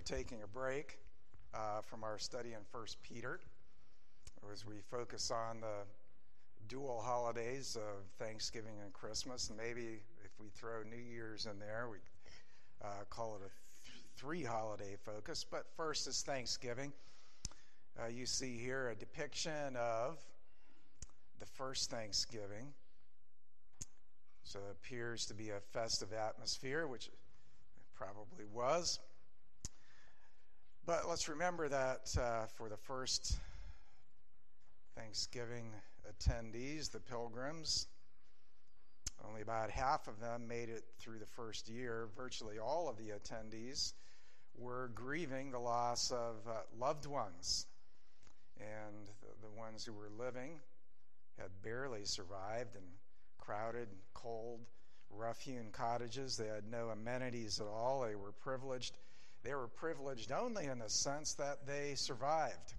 taking a break from our study in 1 Peter as we focus on the dual holidays of Thanksgiving and Christmas. And maybe if we throw New Year's in there, we call it a three-holiday focus. But first is Thanksgiving. You see here a depiction of the first Thanksgiving. So it appears to be a festive atmosphere, which it probably was. But let's remember that for the first Thanksgiving attendees, the pilgrims, only about half of them made it through the first year. Virtually all of the attendees were grieving the loss of loved ones. And the ones who were living had barely survived in crowded, cold, rough-hewn cottages. They had no amenities at all. They were privileged. They were privileged only in the sense that they survived.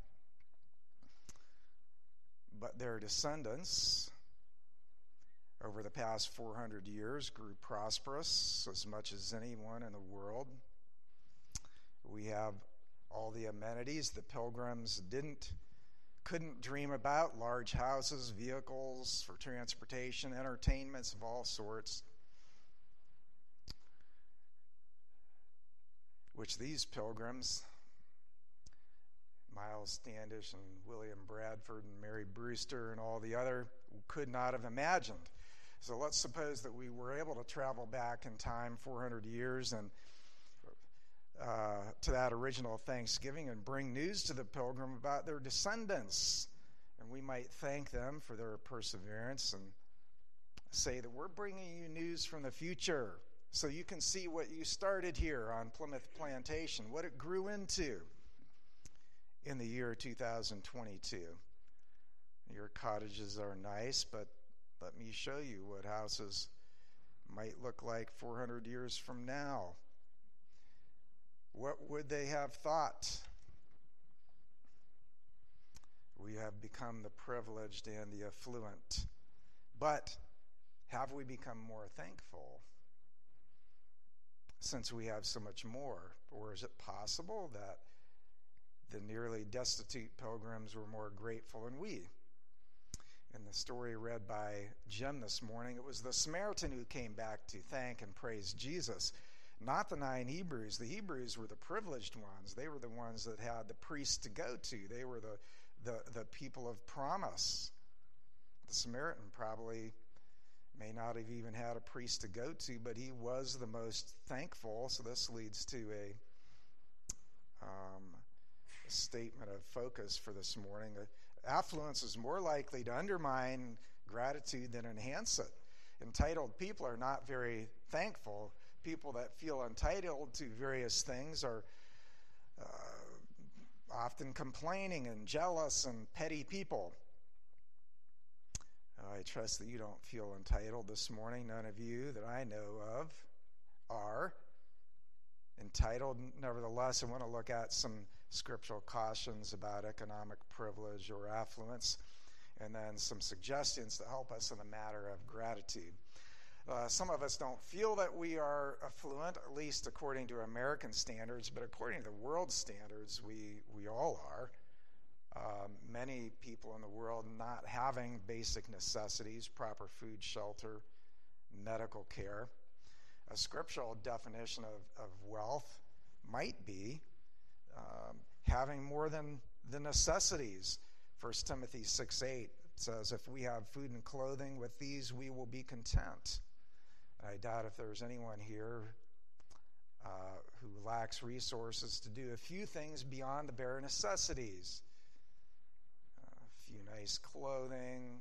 But their descendants, over the past 400 years, grew prosperous as much as anyone in the world. We have all the amenities the pilgrims couldn't dream about: large houses, vehicles for transportation, entertainments of all sorts, which these pilgrims, Miles Standish and William Bradford and Mary Brewster and all the other, could not have imagined. So let's suppose that we were able to travel back in time 400 years and to that original Thanksgiving and bring news to the pilgrim about their descendants. And we might thank them for their perseverance and say that we're bringing you news from the future so you can see what you started here on Plymouth Plantation, what it grew into in the year 2022. Your cottages are nice, but let me show you what houses might look like 400 years from now. What would they have thought? We have become the privileged and the affluent. But have we become more thankful since we have so much more? Or is it possible that the nearly destitute pilgrims were more grateful than we? In the story read by Jim this morning, it was the Samaritan who came back to thank and praise Jesus, not the 9 Hebrews. The Hebrews were the privileged ones. They were the ones that had the priest to go to. They were the people of promise. The Samaritan probably may not have even had a priest to go to, but he was the most thankful. So this leads to a statement of focus for this morning. Affluence is more likely to undermine gratitude than enhance it. Entitled people are not very thankful. People that feel entitled to various things are often complaining and jealous and petty people. I trust that you don't feel entitled this morning. None of you that I know of are entitled. Nevertheless, I want to look at some scriptural cautions about economic privilege or affluence, and then some suggestions to help us in the matter of gratitude. Some of us don't feel that we are affluent, at least according to American standards, but according to the world standards, we all are. Many people in the world not having basic necessities, proper food, shelter, medical care. A scriptural definition of wealth might be having more than the necessities. 1 Timothy 6:8 says, if we have food and clothing, with these we will be content. I doubt if there's anyone here who lacks resources to do a few things beyond the bare necessities. A few nice clothing,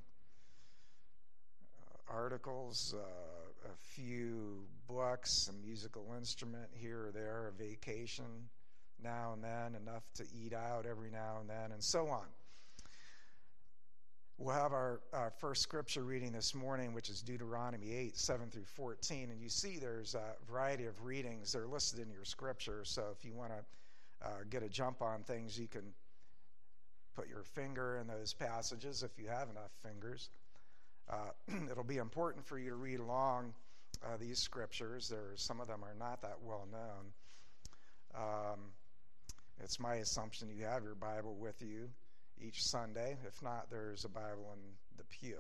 articles, a few books, a musical instrument here or there, a vacation now and then, enough to eat out every now and then, and so on. We'll have our first scripture reading this morning, which is Deuteronomy 8:7-14. And you see there's a variety of readings. They're listed in your scripture. So if you want to get a jump on things, you can put your finger in those passages if you have enough fingers. It'll be important for you to read along these scriptures. Some of them are not that well known. It's my assumption you have your Bible with you each Sunday. If not, there's a Bible in the pew.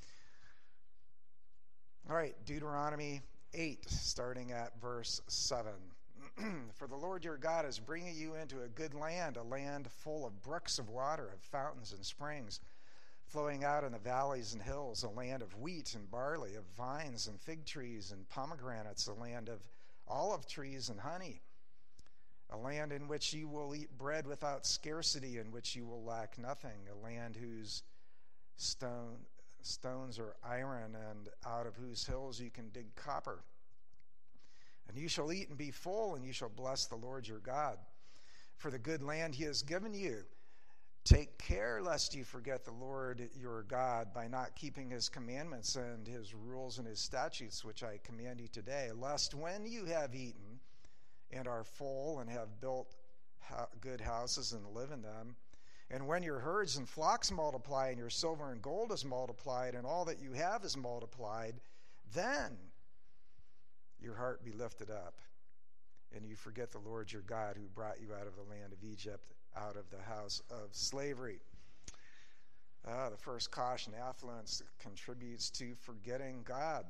All right, Deuteronomy 8, starting at verse 7. For the Lord your God is bringing you into a good land, a land full of brooks of water, of fountains and springs, flowing out in the valleys and hills, a land of wheat and barley, of vines and fig trees and pomegranates, a land of olive trees and honey, a land in which you will eat bread without scarcity, in which you will lack nothing, a land whose stones are iron, and out of whose hills you can dig copper. And you shall eat and be full, and you shall bless the Lord your God for the good land he has given you. Take care lest you forget the Lord your God by not keeping his commandments and his rules and his statutes, which I command you today, lest when you have eaten and are full and have built good houses and live in them, and when your herds and flocks multiply and your silver and gold is multiplied and all that you have is multiplied, then your heart be lifted up, and you forget the Lord your God who brought you out of the land of Egypt, out of the house of slavery. The first caution, affluence contributes to forgetting God.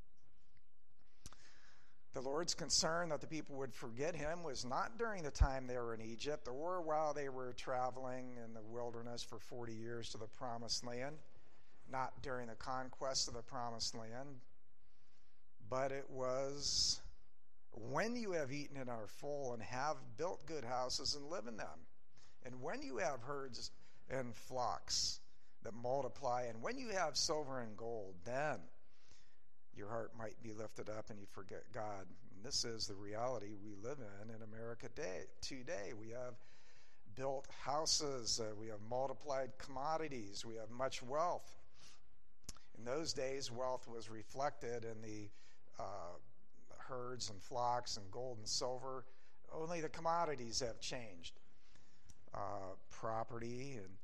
The Lord's concern that the people would forget him was not during the time they were in Egypt or while they were traveling in the wilderness for 40 years to the promised land, not during the conquest of the promised land, but it was when you have eaten and are full and have built good houses and live in them, and when you have herds and flocks that multiply, and when you have silver and gold, then your heart might be lifted up and you forget God. And this is the reality we live in America today. We have built houses, we have multiplied commodities, we have much wealth. In those days, wealth was reflected in the herds and flocks and gold and silver. Only the commodities have changed. Property and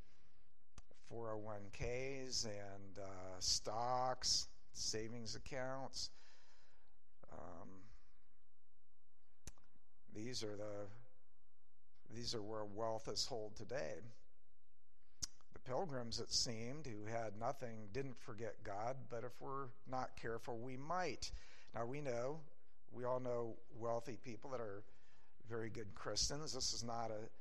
401ks and stocks, savings accounts. These are where wealth is held today. The pilgrims, it seemed, who had nothing, didn't forget God, but if we're not careful, we might. Now we all know wealthy people that are very good Christians. This is not a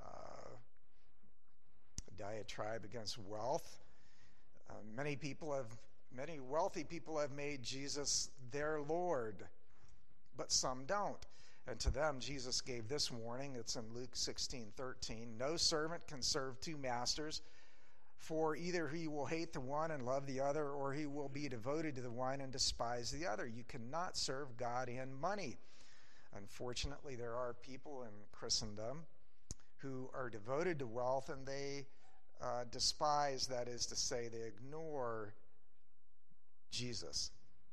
diatribe against wealth. Many wealthy people have made Jesus their Lord, but some don't. And to them, Jesus gave this warning. It's in Luke 16:13. No servant can serve two masters, for either he will hate the one and love the other, or he will be devoted to the one and despise the other. You cannot serve God and money. Unfortunately, there are people in Christendom who are devoted to wealth, and they despise, that is to say, they ignore Jesus.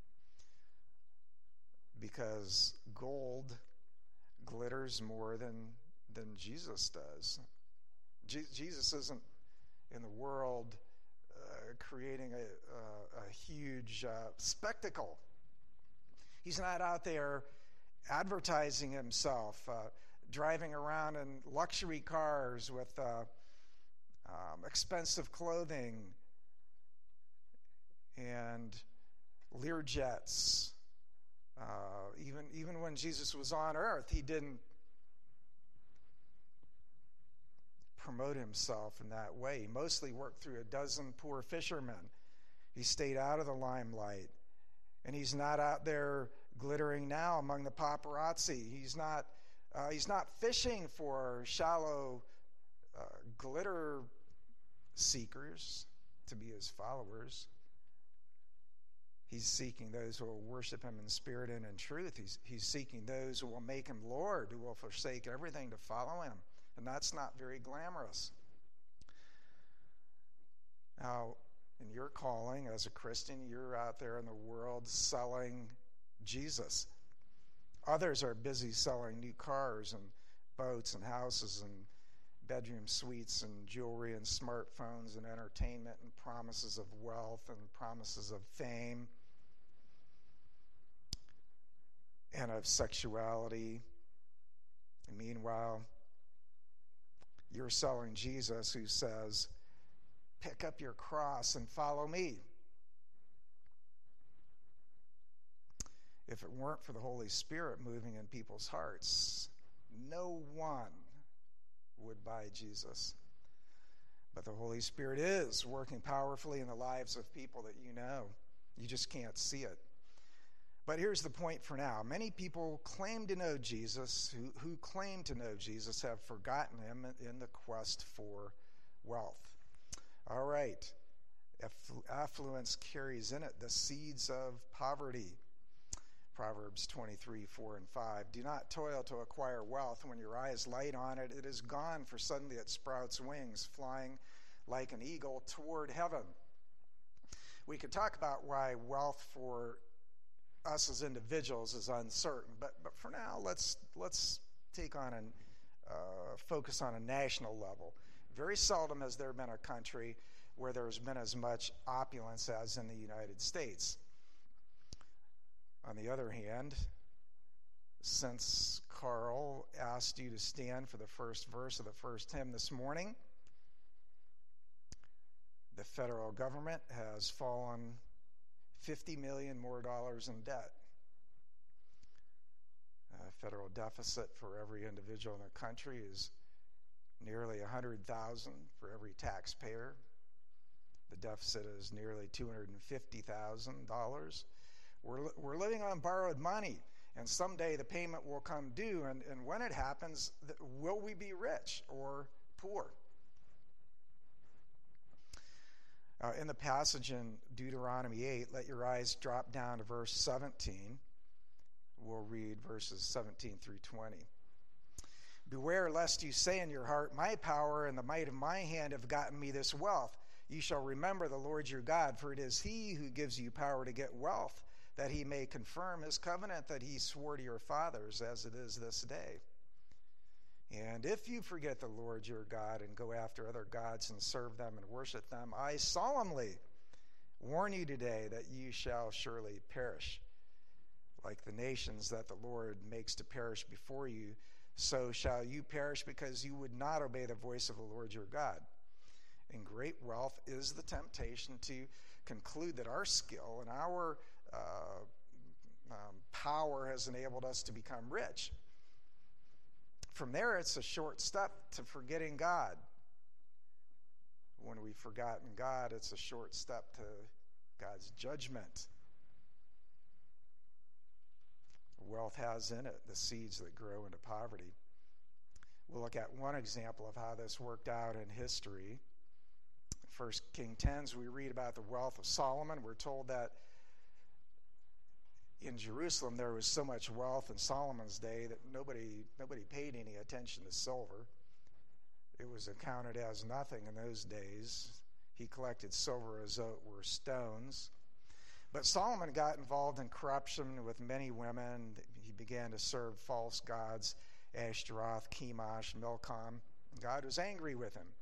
Because gold glitters more than Jesus does. Jesus isn't in the world creating a huge spectacle. He's not out there advertising himself, driving around in luxury cars with expensive clothing and Learjets. Even when Jesus was on earth, he didn't promote himself in that way. He mostly worked through a dozen poor fishermen. He stayed out of the limelight. And he's not out there glittering now among the paparazzi. He's not fishing for shallow glitter seekers to be his followers. He's seeking those who will worship him in spirit and in truth. He's seeking those who will make him Lord, who will forsake everything to follow him. And that's not very glamorous. Now, in your calling as a Christian, you're out there in the world selling Jesus. Others are busy selling new cars and boats and houses and bedroom suites and jewelry and smartphones and entertainment and promises of wealth and promises of fame and of sexuality. And meanwhile, You're selling Jesus, who says, pick up your cross and follow me. If it weren't for the Holy Spirit moving in people's hearts, no one would buy Jesus. But the Holy Spirit is working powerfully in the lives of people that you know. You just can't see it. But here's the point for now. Many people claim to know Jesus, who claim to know Jesus, have forgotten him in the quest for wealth. All right. Affluence carries in it the seeds of poverty. Proverbs 23:4-5. Do not toil to acquire wealth. When your eyes light on it, it is gone, for suddenly it sprouts wings, flying like an eagle toward heaven. We could talk about why wealth for us as individuals is uncertain, but for now, let's take on and focus on a national level. Very seldom has there been a country where there's been as much opulence as in the United States. On the other hand, since Carl asked you to stand for the first verse of the first hymn this morning, the federal government has fallen $50 million more in debt. Federal deficit for every individual in the country is nearly $100,000 for every taxpayer. The deficit is nearly $250,000. We're living on borrowed money, and someday the payment will come due, and when it happens, will we be rich or poor? In the passage in Deuteronomy 8, let your eyes drop down to verse 17. We'll read verses 17 through 20. Beware lest you say in your heart, my power and the might of my hand have gotten me this wealth. You shall remember the Lord your God, for it is he who gives you power to get wealth, that he may confirm his covenant that he swore to your fathers, as it is this day. And if you forget the Lord your God and go after other gods and serve them and worship them, I solemnly warn you today that you shall surely perish. Like the nations that the Lord makes to perish before you, so shall you perish, because you would not obey the voice of the Lord your God. And great wealth is the temptation to conclude that our skill and our power has enabled us to become rich. From there, it's a short step to forgetting God. When we've forgotten God, it's a short step to God's judgment. Wealth has in it the seeds that grow into poverty. We'll look at one example of how this worked out in history. 1 Kings 10, we read about the wealth of Solomon. We're told that in Jerusalem there was so much wealth in Solomon's day that nobody paid any attention to silver. It was accounted as nothing in those days. He collected silver as though it were stones. But Solomon got involved in corruption with many women. He began to serve false gods, Ashtaroth, Chemosh, Milcom. God was angry with him.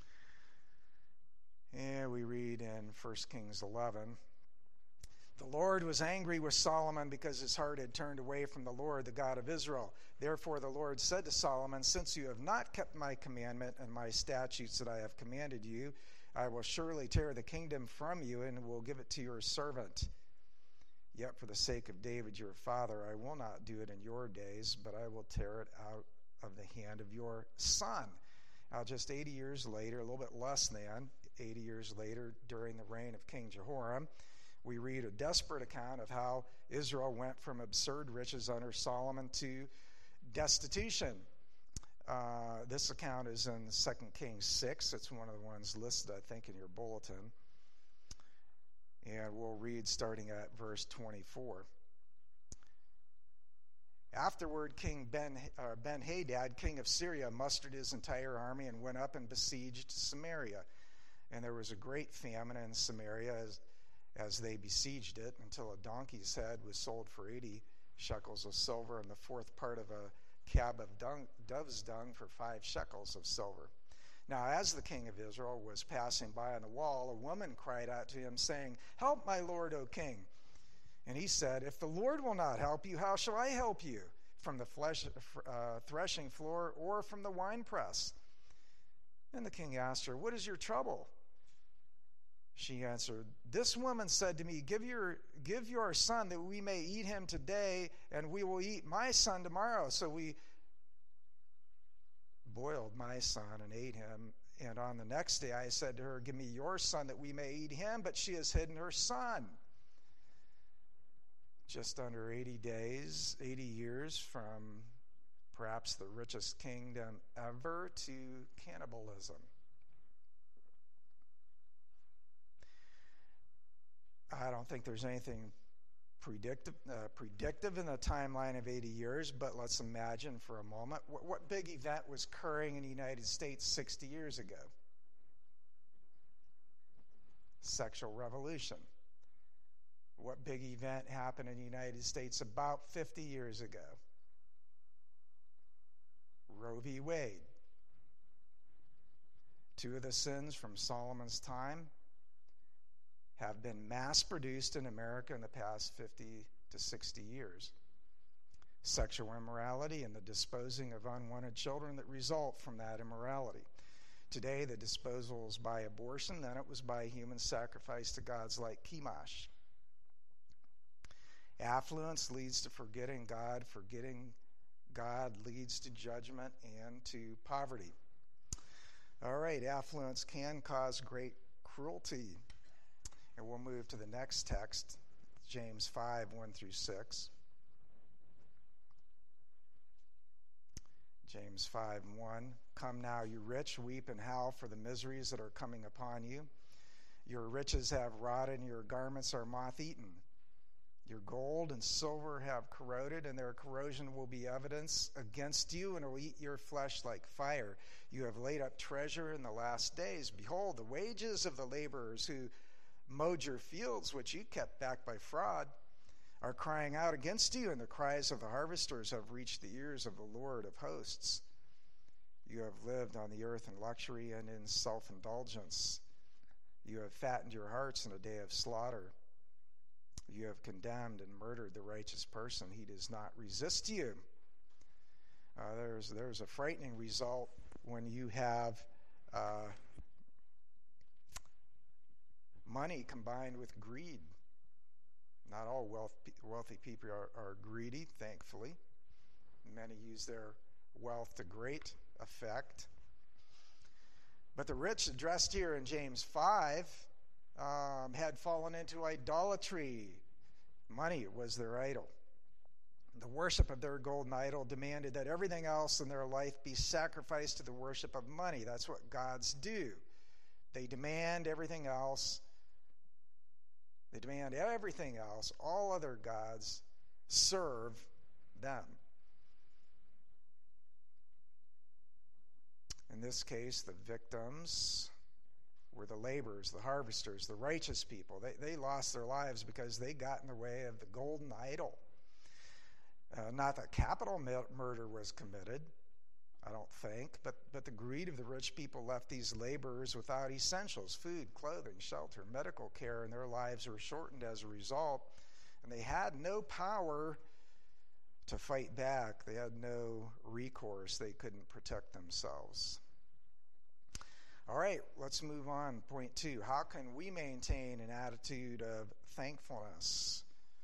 And we read in 1 Kings 11, the Lord was angry with Solomon because his heart had turned away from the Lord, the God of Israel. Therefore the Lord said to Solomon, since you have not kept my commandment and my statutes that I have commanded you, I will surely tear the kingdom from you and will give it to your servant. Yet for the sake of David your father, I will not do it in your days, but I will tear it out of the hand of your son. Now just 80 years later, a little bit less than 80 years later, during the reign of King Jehoram, we read a desperate account of how Israel went from absurd riches under Solomon to destitution. This account is in 2 Kings 6. It's one of the ones listed, I think, in your bulletin. And we'll read starting at verse 24. Afterward, King Ben-Hadad, king of Syria, mustered his entire army and went up and besieged Samaria. And there was a great famine in Samaria as they besieged it, until a donkey's head was sold for 80 shekels of silver, and the fourth part of a cab of dove's dung for 5 shekels of silver. Now, as the king of Israel was passing by on the wall, a woman cried out to him, saying, help my lord, O king. And he said, if the Lord will not help you, how shall I help you? From the threshing floor or from the winepress? And the king asked her, "What is your trouble?" She answered, "This woman said to me, give your son that we may eat him today, and we will eat my son tomorrow." So we boiled my son and ate him. And on the next day I said to her, "Give me your son that we may eat him." But she has hidden her son. Just under 80 years from perhaps the richest kingdom ever to cannibalism. I don't think there's anything predictive in the timeline of 80 years, but let's imagine for a moment what big event was occurring in the United States 60 years ago? Sexual revolution. What big event happened in the United States about 50 years ago? Roe v. Wade. Two of the sins from Solomon's time have been mass-produced in America in the past 50 to 60 years. Sexual immorality and the disposing of unwanted children that result from that immorality. Today, the disposal is by abortion, then it was by human sacrifice to gods like Chemosh. Affluence leads to forgetting God. Forgetting God leads to judgment and to poverty. All right, affluence can cause great cruelty. And we'll move to the next text, James 5, 1 through 6. James 5, 1. "Come now, you rich, weep and howl for the miseries that are coming upon you. Your riches have rotted, and your garments are moth-eaten. Your gold and silver have corroded, and their corrosion will be evidence against you, and will eat your flesh like fire. You have laid up treasure in the last days. Behold, the wages of the laborers who mowed your fields, which you kept back by fraud, are crying out against you, and the cries of the harvesters have reached the ears of the Lord of hosts. You have lived on the earth in luxury and in self-indulgence. You have fattened your hearts in a day of slaughter. You have condemned and murdered the righteous person. He does not resist you." There's a frightening result when you have money combined with greed. Not all wealthy people are greedy, thankfully. Many use their wealth to great effect. But the rich addressed here in James 5 had fallen into idolatry. Money was their idol. The worship of their golden idol demanded that everything else in their life be sacrificed to the worship of money. That's what gods do. They demand everything else. All other gods serve them. In this case, the victims were the laborers, the harvesters, the righteous people. They lost their lives because they got in the way of the golden idol. Not that capital murder was committed, I don't think, but the greed of the rich people left these laborers without essentials: food, clothing, shelter, medical care, and their lives were shortened as a result. And they had no power to fight back. They had no recourse. They couldn't protect themselves. All right, let's move on. Point 2, how can we maintain an attitude of thankfulness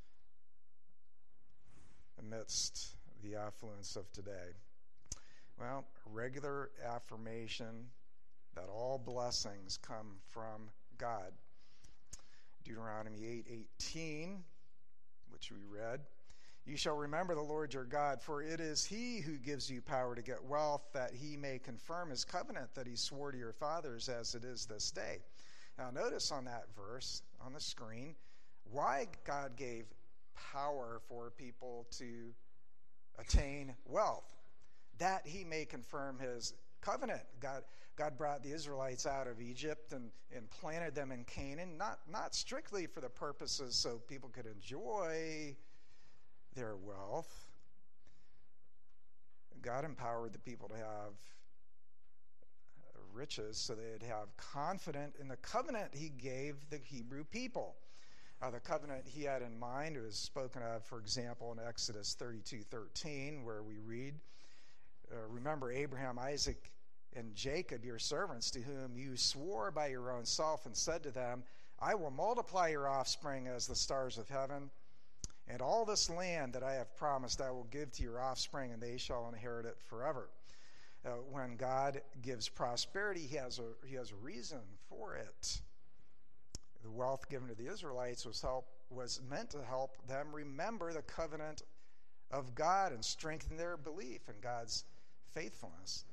amidst the affluence of today? Well, regular affirmation that all blessings come from God. Deuteronomy 8:18, which we read. "You shall remember the Lord your God, for it is he who gives you power to get wealth, that he may confirm his covenant that he swore to your fathers, as it is this day." Now notice on that verse on the screen why God gave power for people to attain wealth. That he may confirm his covenant. God brought the Israelites out of Egypt and planted them in Canaan, not strictly for the purposes so people could enjoy their wealth. God empowered the people to have riches so they'd have confidence in the covenant he gave the Hebrew people. The covenant he had in mind was spoken of, for example, in Exodus 32:13, where we read, "Remember Abraham, Isaac, and Jacob, your servants, to whom you swore by your own self and said to them, I will multiply your offspring as the stars of heaven, and all this land that I have promised I will give to your offspring, and they shall inherit it forever. When God gives prosperity, he has a reason for it. The wealth given to the Israelites was meant to help them remember the covenant of God and strengthen their belief in God's faithfulness.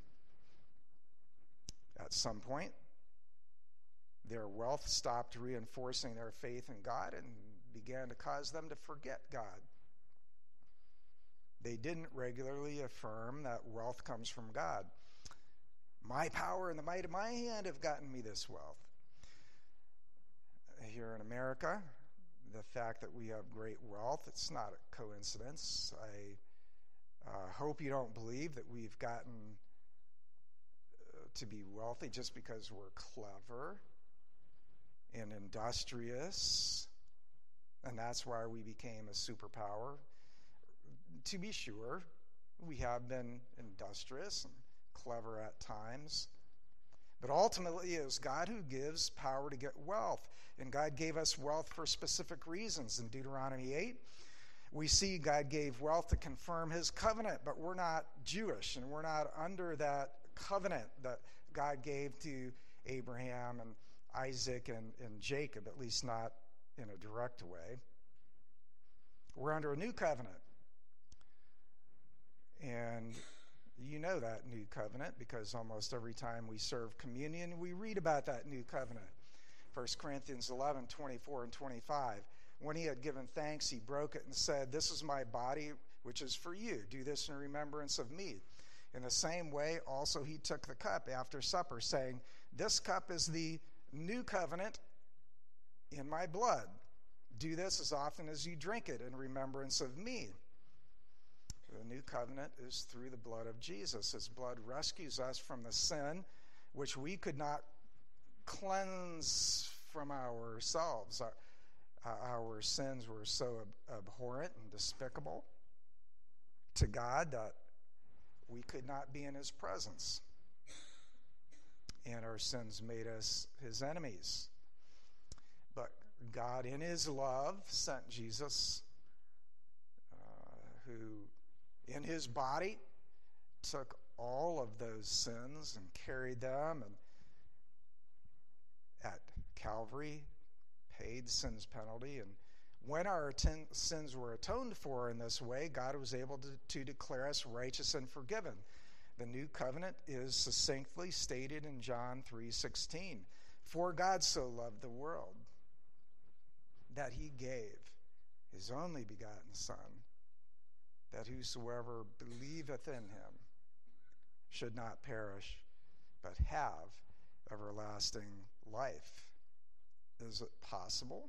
At some point, their wealth stopped reinforcing their faith in God and began to cause them to forget God. They didn't regularly affirm that wealth comes from God. My power and the might of my hand have gotten me this wealth. Here in America, the fact that we have great wealth, it's not a coincidence. I hope you don't believe that we've gotten to be wealthy just because we're clever and industrious, and that's why we became a superpower. To be sure, we have been industrious and clever at times, but ultimately it is God who gives power to get wealth, and God gave us wealth for specific reasons. In Deuteronomy 8, we see God gave wealth to confirm his covenant, but we're not Jewish, and we're not under that covenant that God gave to Abraham and Isaac and Jacob, at least not in a direct way. We're under a new covenant. And you know that new covenant because almost every time we serve communion, we read about that new covenant. 1 Corinthians 11, 24 and 25. When he had given thanks, he broke it and said, this is my body, which is for you. Do this in remembrance of me. In the same way, also he took the cup after supper, saying, this cup is the new covenant in my blood. Do this as often as you drink it in remembrance of me. The new covenant is through the blood of Jesus. His blood rescues us from the sin which we could not cleanse from ourselves. Our sins were so abhorrent and despicable to God that we could not be in his presence. And our sins made us his enemies. But God, in his love, sent Jesus, who in his body took all of those sins and carried them, and at Calvary paid sin's penalty. And when our sins were atoned for in this way, God was able to declare us righteous and forgiven. The new covenant is succinctly stated in John 3:16. For God so loved the world that he gave his only begotten Son, that whosoever believeth in him should not perish, but have everlasting life. Is it possible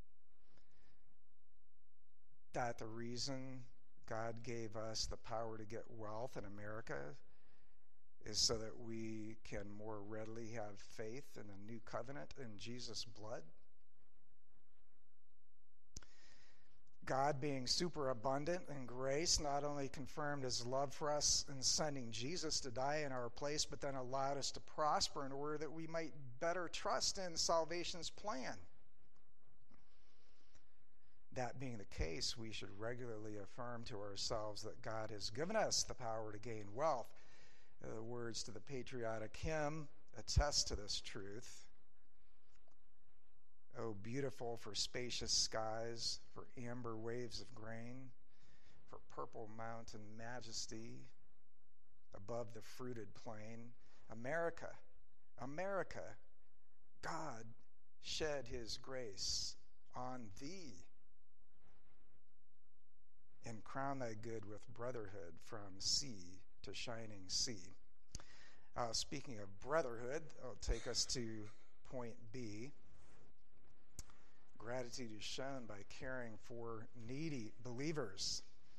that the reason God gave us the power to get wealth in America is so that we can more readily have faith in the new covenant in Jesus' blood? God, being superabundant in grace, not only confirmed his love for us in sending Jesus to die in our place, but then allowed us to prosper in order that we might better trust in salvation's plan. That being the case, we should regularly affirm to ourselves that God has given us the power to gain wealth. The words to the patriotic hymn attest to this truth. Oh, beautiful for spacious skies, for amber waves of grain, for purple mountain majesty above the fruited plain. America, America, God shed his grace on thee, and crown thy good with brotherhood from sea to shining sea. Speaking of brotherhood, I'll take us to point B. Gratitude is shown by caring for needy believers.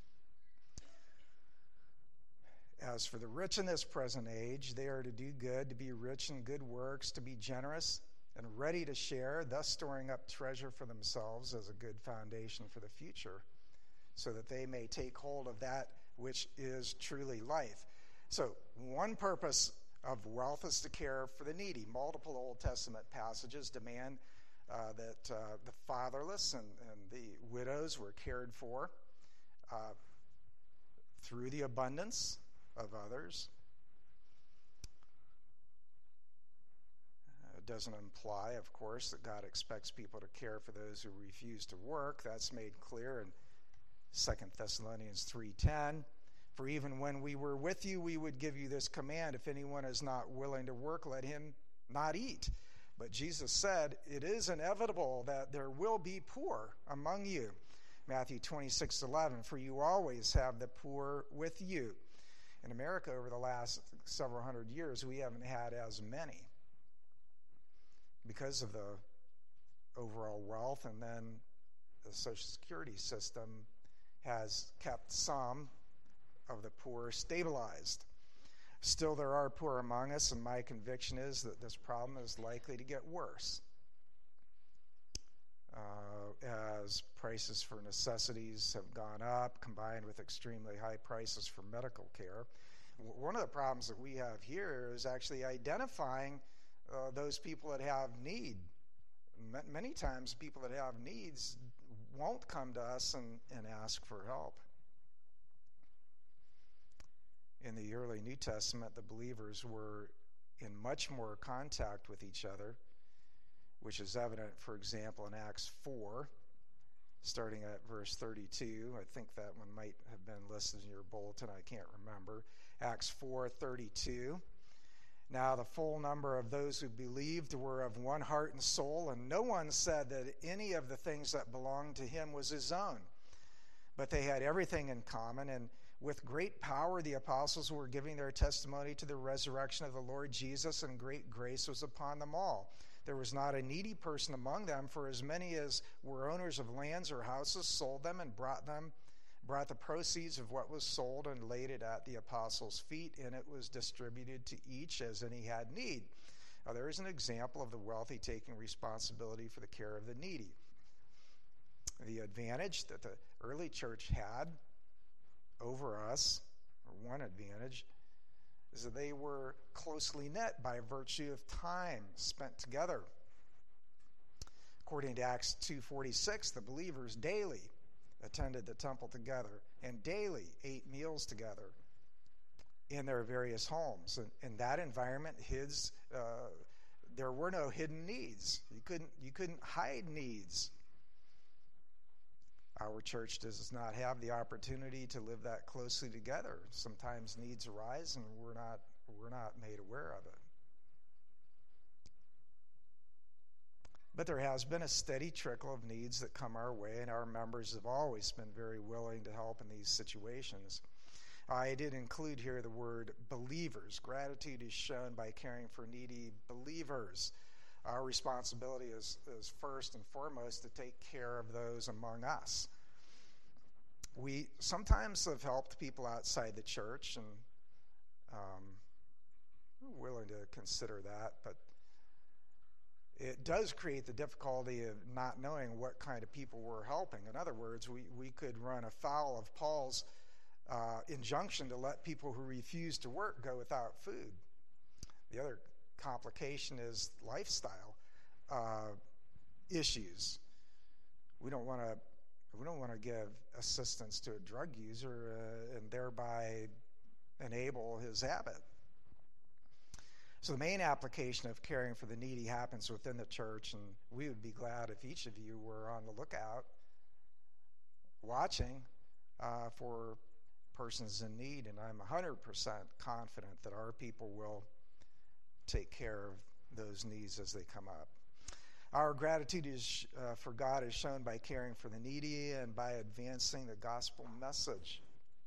As for the rich in this present age, they are to do good, to be rich in good works, to be generous and ready to share, thus storing up treasure for themselves as a good foundation for the future, so that they may take hold of that which is truly life. So one purpose of wealth is to care for the needy. Multiple Old Testament passages demand that the fatherless and the widows were cared for through the abundance of others. It doesn't imply, of course, that God expects people to care for those who refuse to work. That's made clear in 2 Thessalonians 3:10. For even when we were with you, we would give you this command: if anyone is not willing to work, let him not eat. But Jesus said, it is inevitable that there will be poor among you. Matthew 26:11, for you always have the poor with you. In America, over the last several hundred years, we haven't had as many because of the overall wealth, and then the Social Security system has kept some of the poor stabilized. Still, there are poor among us, and my conviction is that this problem is likely to get worse as prices for necessities have gone up, combined with extremely high prices for medical care. One of the problems that we have here is actually identifying those people that have need. Many times, people that have needs won't come to us and ask for help. In the early New Testament, the believers were in much more contact with each other, which is evident, for example, in Acts 4, starting at verse 32. I think that one might have been listed in your bulletin. I can't remember. Acts 4:32. Now the full number of those who believed were of one heart and soul, and no one said that any of the things that belonged to him was his own. But they had everything in common, and with great power the apostles were giving their testimony to the resurrection of the Lord Jesus, and great grace was upon them all. There was not a needy person among them, for as many as were owners of lands or houses sold them and brought the proceeds of what was sold and laid it at the apostles' feet, and it was distributed to each as any had need. Now, there is an example of the wealthy taking responsibility for the care of the needy. The advantage that the early church had over us, or one advantage, is that they were closely knit by virtue of time spent together. According to Acts 2:46, the believers daily attended the temple together and daily ate meals together in their various homes. And in that environment, there were no hidden needs. You couldn't hide needs. Our church does not have the opportunity to live that closely together. Sometimes needs arise, and we're not made aware of it. But there has been a steady trickle of needs that come our way, and our members have always been very willing to help in these situations. I did include here the word believers. Gratitude is shown by caring for needy believers. Our responsibility is first and foremost to take care of those among us. We sometimes have helped people outside the church, and we're willing to consider that, but it does create the difficulty of not knowing what kind of people we're helping. In other words, we could run afoul of Paul's injunction to let people who refuse to work go without food. The other complication is lifestyle issues. We don't want to give assistance to a drug user and thereby enable his habit. So the main application of caring for the needy happens within the church, and we would be glad if each of you were on the lookout, watching for persons in need, and I'm 100% confident that our people will take care of those needs as they come up. Our gratitude for God is shown by caring for the needy and by advancing the gospel message.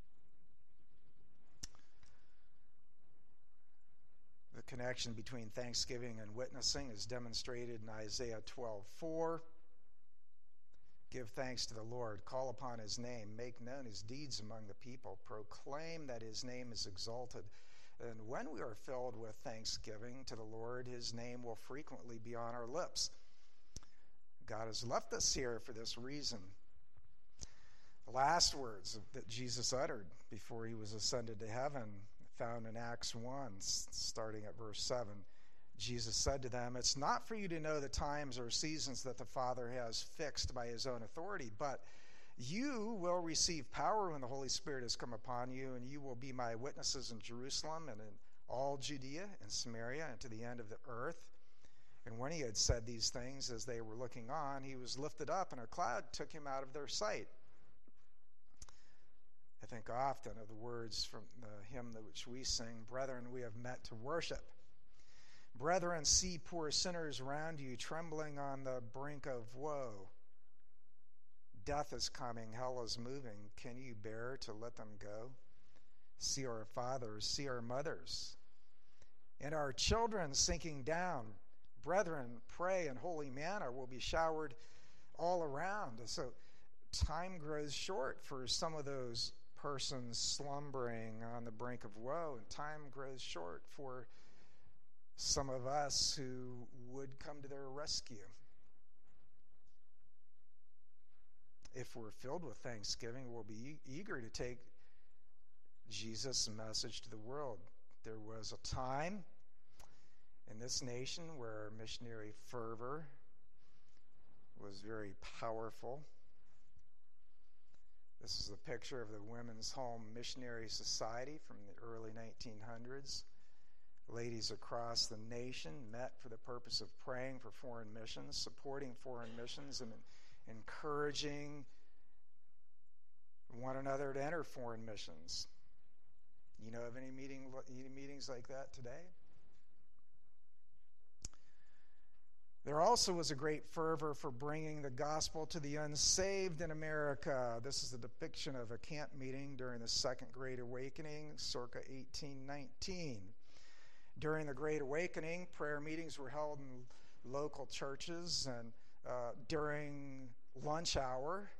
The connection between thanksgiving and witnessing is demonstrated in Isaiah 12:4. Give thanks to the Lord, call upon his name, make known his deeds among the people, proclaim that his name is exalted. And when we are filled with thanksgiving to the Lord, his name will frequently be on our lips. God has left us here for this reason. The last words that Jesus uttered before he was ascended to heaven, found in Acts 1, starting at verse 7. Jesus said to them, "It's not for you to know the times or seasons that the Father has fixed by his own authority, but you will receive power when the Holy Spirit has come upon you, and you will be my witnesses in Jerusalem and in all Judea and Samaria and to the end of the earth." And when he had said these things, as they were looking on, he was lifted up, and a cloud took him out of their sight. I think often of the words from the hymn which we sing, "Brethren, we have met to worship. Brethren, see poor sinners round you, trembling on the brink of woe. Death is coming, hell is moving. Can you bear to let them go? See our fathers, see our mothers, and our children sinking down. Brethren, pray, and holy manna will be showered all around." So time grows short for some of those persons slumbering on the brink of woe, and time grows short for some of us who would come to their rescue. If we're filled with thanksgiving, we'll be eager to take Jesus' message to the world. There was a time in this nation where missionary fervor was very powerful. This is a picture of the Women's Home Missionary Society from the early 1900s. Ladies across the nation met for the purpose of praying for foreign missions, supporting foreign missions, and encouraging one another to enter foreign missions. You know of any meetings like that today? There also was a great fervor for bringing the gospel to the unsaved in America. This is a depiction of a camp meeting during the Second Great Awakening, circa 1819. During the Great Awakening, prayer meetings were held in local churches, and during lunch hour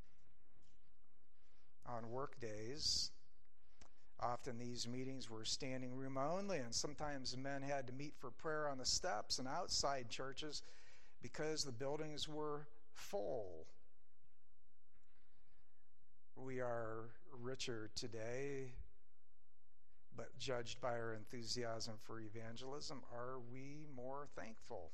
on work days. Often these meetings were standing room only, and sometimes men had to meet for prayer on the steps and outside churches because the buildings were full. We are richer today, but judged by our enthusiasm for evangelism, are we more thankful?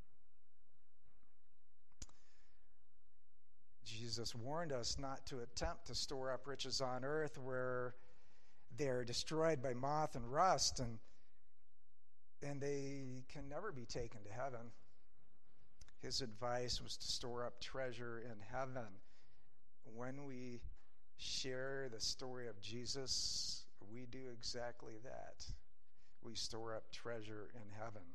Jesus warned us not to attempt to store up riches on earth where they're destroyed by moth and rust, and they can never be taken to heaven. His advice was to store up treasure in heaven. When we share the story of Jesus, we do exactly that. We store up treasure in heaven.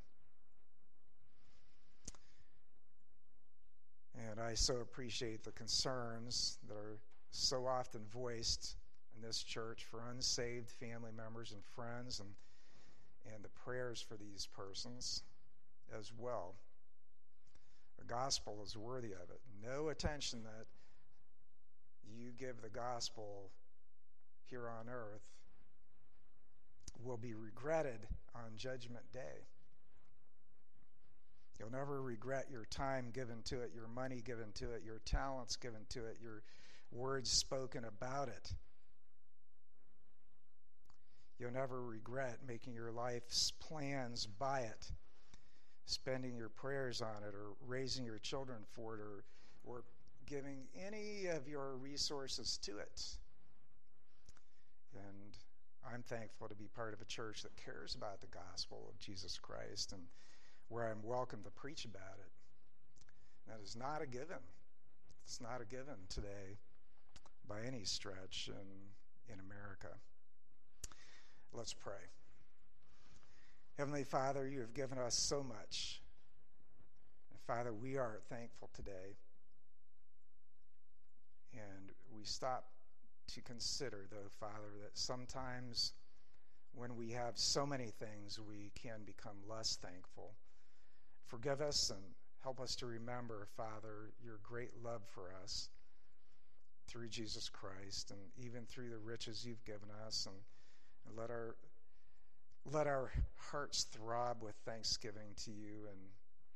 And I so appreciate the concerns that are so often voiced in this church for unsaved family members and friends, and the prayers for these persons as well. The gospel is worthy of it. No attention that you give the gospel here on earth will be regretted on Judgment Day. You'll never regret your time given to it, your money given to it, your talents given to it, your words spoken about it. You'll never regret making your life's plans by it, spending your prayers on it, or raising your children for it, or giving any of your resources to it. And I'm thankful to be part of a church that cares about the gospel of Jesus Christ and where I'm welcome to preach about it. That is not a given. It's not a given today by any stretch in America. Let's pray. Heavenly Father, you have given us so much. And Father, we are thankful today. And we stop to consider, though, Father, that sometimes when we have so many things, we can become less thankful. Forgive us and help us to remember, Father, your great love for us through Jesus Christ, and even through the riches you've given us, and let our hearts throb with thanksgiving to you, and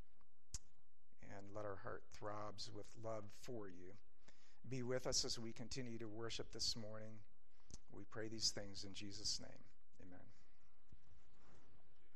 let our heart throbs with love for you. Be with us as we continue to worship this morning. We pray these things in Jesus' name.